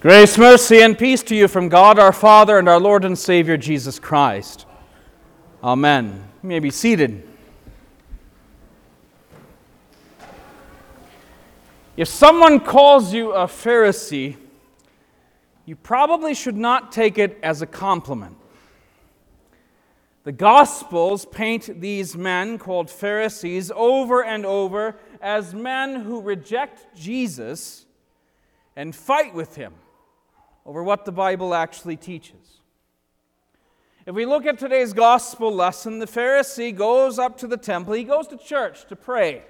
Grace, mercy, and peace to you from God our Father and our Lord and Savior Jesus Christ. Amen. You may be seated. If someone calls you a Pharisee, you probably should not take it as a compliment. The Gospels paint these men called Pharisees over and over as men who reject Jesus and fight with him over what the Bible actually teaches. If we look at today's gospel lesson, the Pharisee goes up to the temple. He goes to church to pray.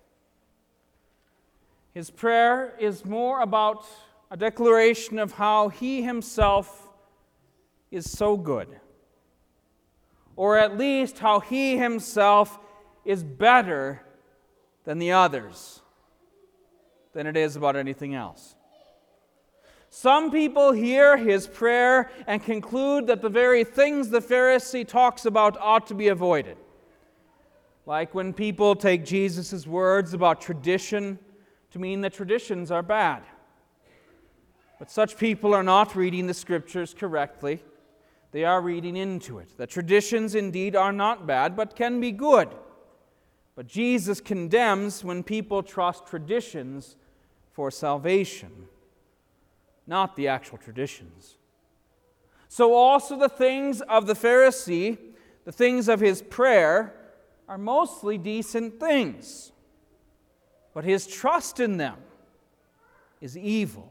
His prayer is more about a declaration of how he himself is so good, or at least how he himself is better than the others, than it is about anything else. Some people hear his prayer and conclude that the very things the Pharisee talks about ought to be avoided. Like when people take Jesus' words about tradition to mean that traditions are bad. But such people are not reading the Scriptures correctly. They are reading into it. That traditions indeed are not bad, but can be good. But Jesus condemns when people trust traditions for salvation, not the actual traditions. So also the things of the Pharisee, the things of his prayer, are mostly decent things. But his trust in them is evil.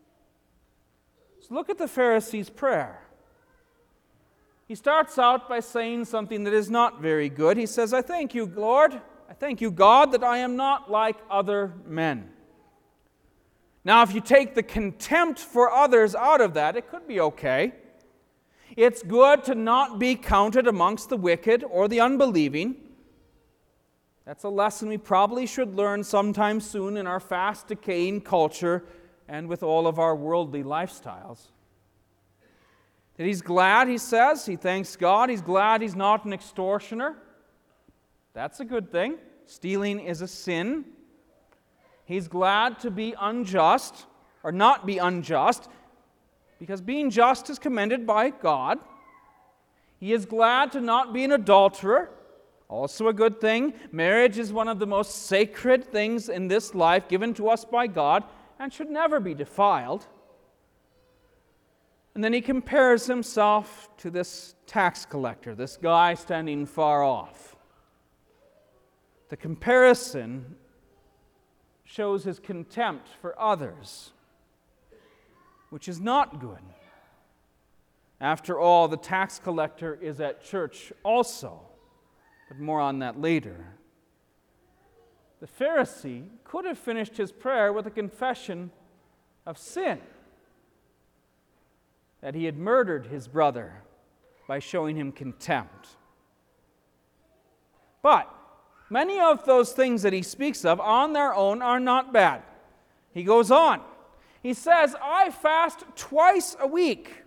So look at the Pharisee's prayer. He starts out by saying something that is not very good. He says, "I thank you, Lord. I thank you, God, that I am not like other men." Now, if you take the contempt for others out of that, it could be okay. It's good to not be counted amongst the wicked or the unbelieving. That's a lesson we probably should learn sometime soon in our fast decaying culture and with all of our worldly lifestyles. That he's glad, he says, he thanks God, he's glad he's not an extortioner. That's a good thing. Stealing is a sin. He's glad to be unjust, or not be unjust, because being just is commended by God. He is glad to not be an adulterer, also a good thing. Marriage is one of the most sacred things in this life given to us by God and should never be defiled. And then he compares himself to this tax collector, this guy standing far off. The comparison shows his contempt for others, which is not good. After all, the tax collector is at church also, but more on that later. The Pharisee could have finished his prayer with a confession of sin, that he had murdered his brother by showing him contempt. But many of those things that he speaks of on their own are not bad. He goes on. He says, "I fast twice a week."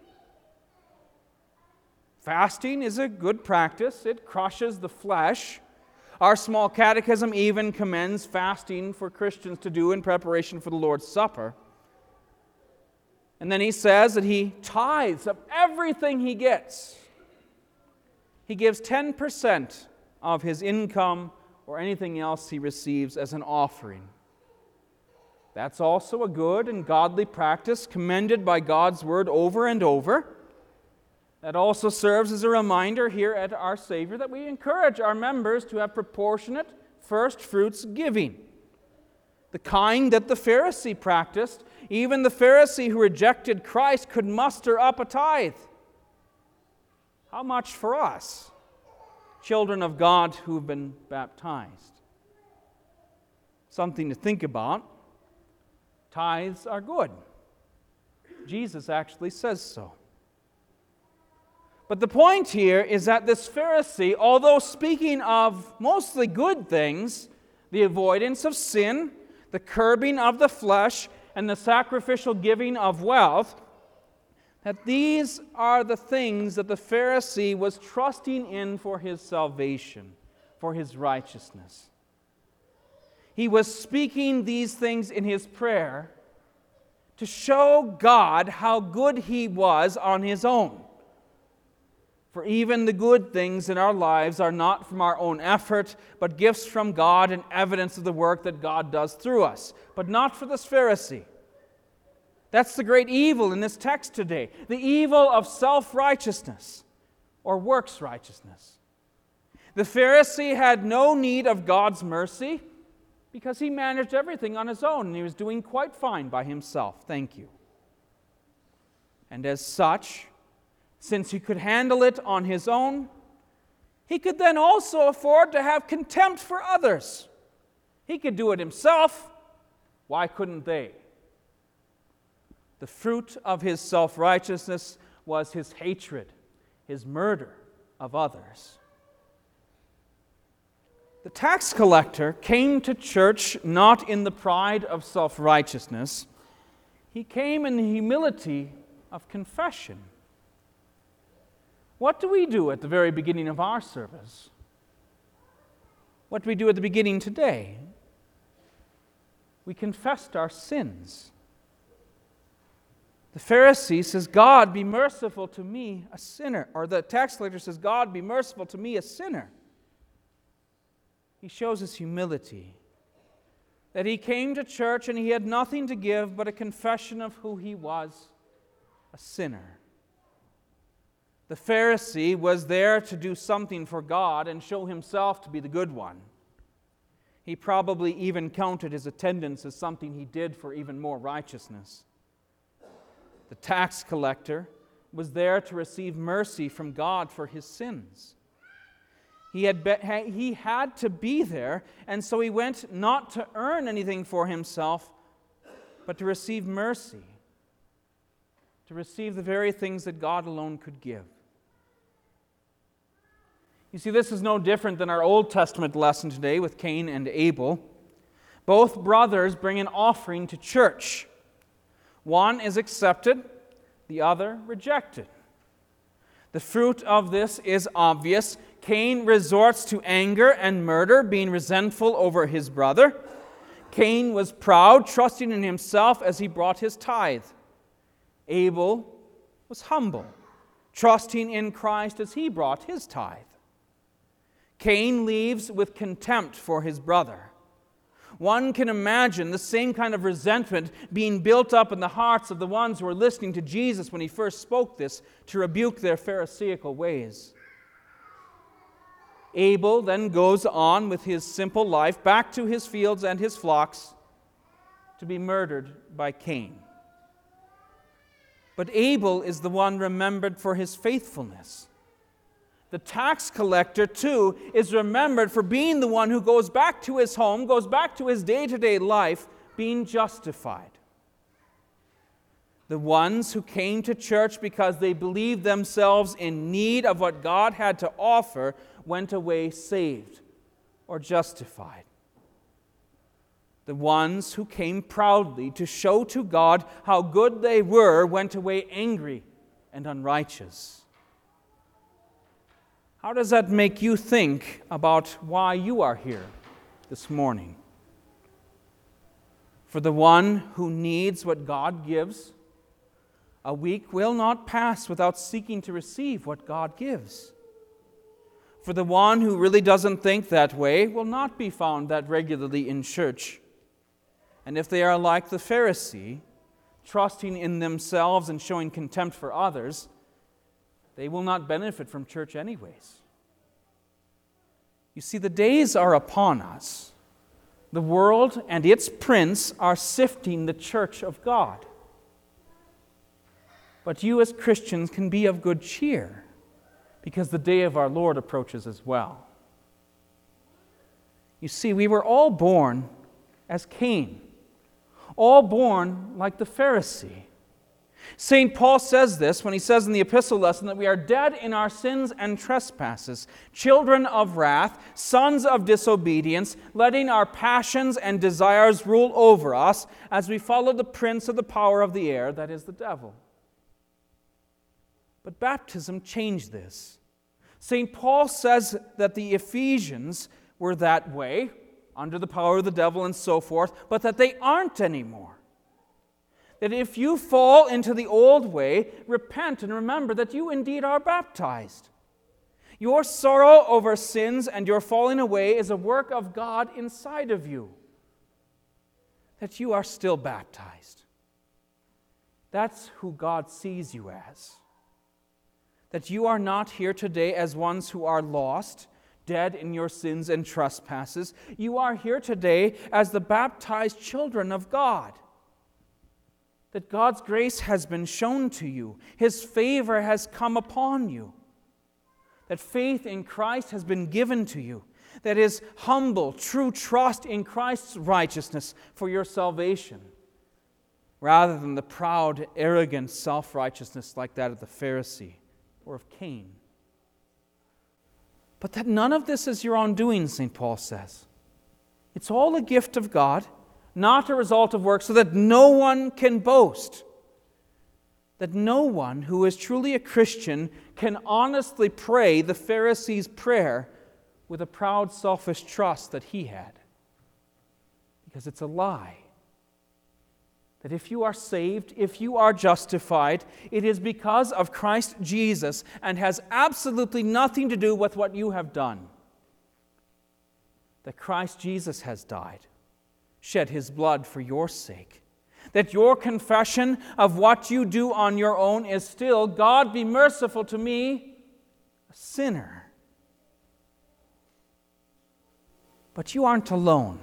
Fasting is a good practice. It crushes the flesh. Our small catechism even commends fasting for Christians to do in preparation for the Lord's Supper. And then he says that he tithes of everything he gets. He gives 10% of his income or anything else he receives as an offering. That's also a good and godly practice commended by God's Word over and over. That also serves as a reminder here at Our Savior that we encourage our members to have proportionate first fruits giving. The kind that the Pharisee practiced. Even the Pharisee who rejected Christ could muster up a tithe. How much for us, children of God who've been baptized? Something to think about. Tithes are good. Jesus actually says so. But the point here is that this Pharisee, although speaking of mostly good things, the avoidance of sin, the curbing of the flesh, and the sacrificial giving of wealth, that these are the things that the Pharisee was trusting in for his salvation, for his righteousness. He was speaking these things in his prayer to show God how good He was on His own. For even the good things in our lives are not from our own effort, but gifts from God and evidence of the work that God does through us. But not for this Pharisee. That's the great evil in this text today. The evil of self-righteousness or works righteousness. The Pharisee had no need of God's mercy because he managed everything on his own and he was doing quite fine by himself. Thank you. And as such, since he could handle it on his own, he could then also afford to have contempt for others. He could do it himself. Why couldn't they? The fruit of his self-righteousness was his hatred, his murder of others. The tax collector came to church not in the pride of self-righteousness. He came in the humility of confession. What do we do at the very beginning of our service? What do we do at the beginning today? We confessed our sins. The Pharisee says, God, be merciful to me, a sinner. Or the tax collector says, God, be merciful to me, a sinner. He shows his humility. That he came to church and he had nothing to give but a confession of who he was, a sinner. The Pharisee was there to do something for God and show himself to be the good one. He probably even counted his attendance as something he did for even more righteousness. The tax collector was there to receive mercy from God for his sins. He had to be there, and so he went not to earn anything for himself, but to receive mercy, to receive the very things that God alone could give. You see, this is no different than our Old Testament lesson today with Cain and Abel. Both brothers bring an offering to church. One is accepted, the other rejected. The fruit of this is obvious. Cain resorts to anger and murder, being resentful over his brother. Cain was proud, trusting in himself as he brought his tithe. Abel was humble, trusting in Christ as he brought his tithe. Cain leaves with contempt for his brother. One can imagine the same kind of resentment being built up in the hearts of the ones who were listening to Jesus when he first spoke this to rebuke their Pharisaical ways. Abel then goes on with his simple life back to his fields and his flocks to be murdered by Cain. But Abel is the one remembered for his faithfulness. The tax collector, too, is remembered for being the one who goes back to his home, goes back to his day-to-day life, being justified. The ones who came to church because they believed themselves in need of what God had to offer went away saved or justified. The ones who came proudly to show to God how good they were went away angry and unrighteous. How does that make you think about why you are here this morning? For the one who needs what God gives, a week will not pass without seeking to receive what God gives. For the one who really doesn't think that way will not be found that regularly in church. And if they are like the Pharisee, trusting in themselves and showing contempt for others, they will not benefit from church anyways. You see, the days are upon us. The world and its prince are sifting the church of God. But you as Christians can be of good cheer, because the day of our Lord approaches as well. You see, we were all born as Cain, all born like the Pharisee. St. Paul says this when he says in the epistle lesson that we are dead in our sins and trespasses, children of wrath, sons of disobedience, letting our passions and desires rule over us as we follow the prince of the power of the air, that is the devil. But baptism changed this. St. Paul says that the Ephesians were that way, under the power of the devil and so forth, but that they aren't anymore. that if you fall into the old way, repent and remember that you indeed are baptized. Your sorrow over sins and your falling away is a work of God inside of you. That you are still baptized. That's who God sees you as. That you are not here today as ones who are lost, dead in your sins and trespasses. You are here today as the baptized children of God. That God's grace has been shown to you. His favor has come upon you. That faith in Christ has been given to you. That is humble, true trust in Christ's righteousness for your salvation, rather than the proud, arrogant self-righteousness like that of the Pharisee or of Cain. But that none of this is your own doing, St. Paul says. It's all a gift of God, not a result of works, so that no one can boast. That no one who is truly a Christian can honestly pray the Pharisee's prayer with a proud, selfish trust that he had. Because it's a lie. That if you are saved, if you are justified, it is because of Christ Jesus and has absolutely nothing to do with what you have done. That Christ Jesus has died, shed His blood for your sake. That your confession of what you do on your own is still, God be merciful to me, a sinner. But you aren't alone.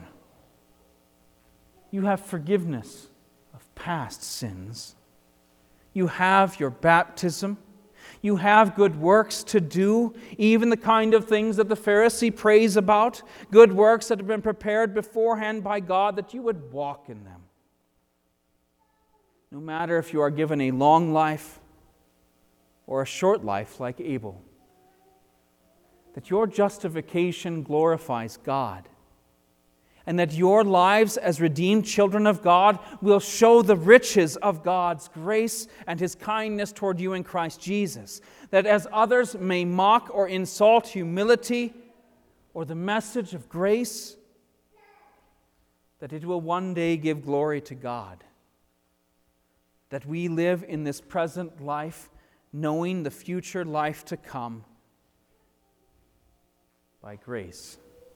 You have forgiveness of past sins. You have your baptism. You have good works to do, even the kind of things that the Pharisee prays about, good works that have been prepared beforehand by God, that you would walk in them. No matter if you are given a long life or a short life like Abel, that your justification glorifies God, and that your lives as redeemed children of God will show the riches of God's grace and His kindness toward you in Christ Jesus. That as others may mock or insult humility or the message of grace, that it will one day give glory to God. That we live in this present life knowing the future life to come by grace.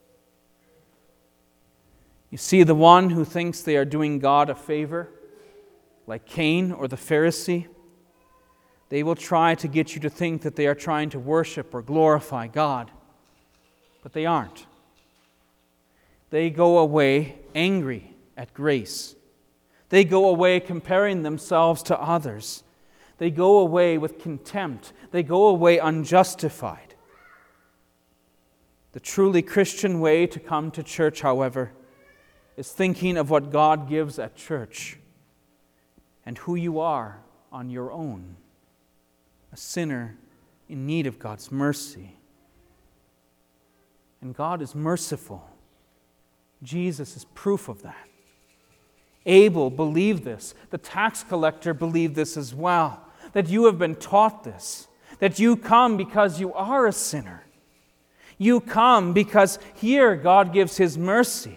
You see, the one who thinks they are doing God a favor, like Cain or the Pharisee, they will try to get you to think that they are trying to worship or glorify God. But they aren't. They go away angry at grace. They go away comparing themselves to others. They go away with contempt. They go away unjustified. The truly Christian way to come to church, however, is thinking of what God gives at church and who you are on your own, a sinner in need of God's mercy. And God is merciful. Jesus is proof of that. Abel believed this. The tax collector believed this as well, that you have been taught this, that you come because you are a sinner. You come because here God gives His mercy.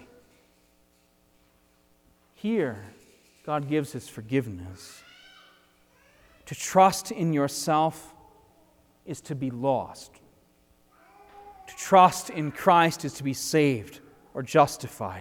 Here, God gives His forgiveness. To trust in yourself is to be lost. To trust in Christ is to be saved or justified.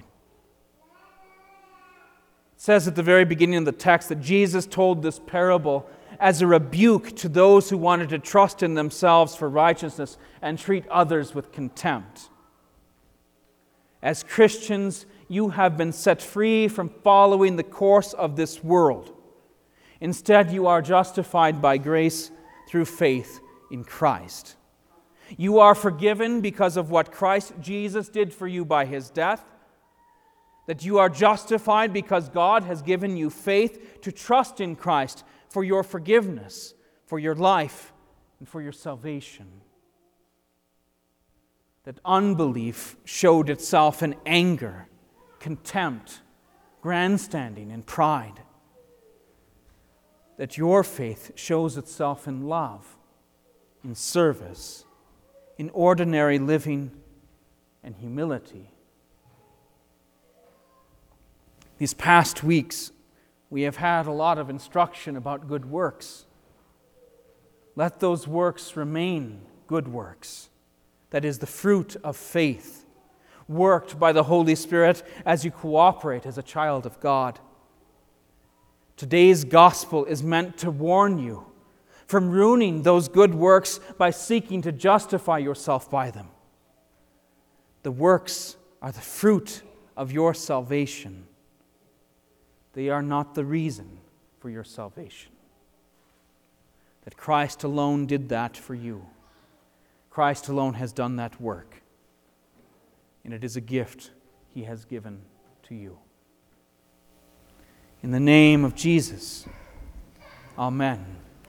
It says at the very beginning of the text that Jesus told this parable as a rebuke to those who wanted to trust in themselves for righteousness and treat others with contempt. As Christians, you have been set free from following the course of this world. Instead, you are justified by grace through faith in Christ. You are forgiven because of what Christ Jesus did for you by His death. That you are justified because God has given you faith to trust in Christ for your forgiveness, for your life, and for your salvation. That unbelief showed itself in anger, contempt, grandstanding, and pride. That your faith shows itself in love, in service, in ordinary living, and humility. These past weeks, We have had a lot of instruction about good works. Let those works remain good works. That is the fruit of faith, worked by the Holy Spirit as you cooperate as a child of God. Today's gospel is meant to warn you from ruining those good works by seeking to justify yourself by them. The works are the fruit of your salvation. They are not the reason for your salvation. That Christ alone did that for you. Christ alone has done that work. And it is a gift He has given to you. In the name of Jesus, amen.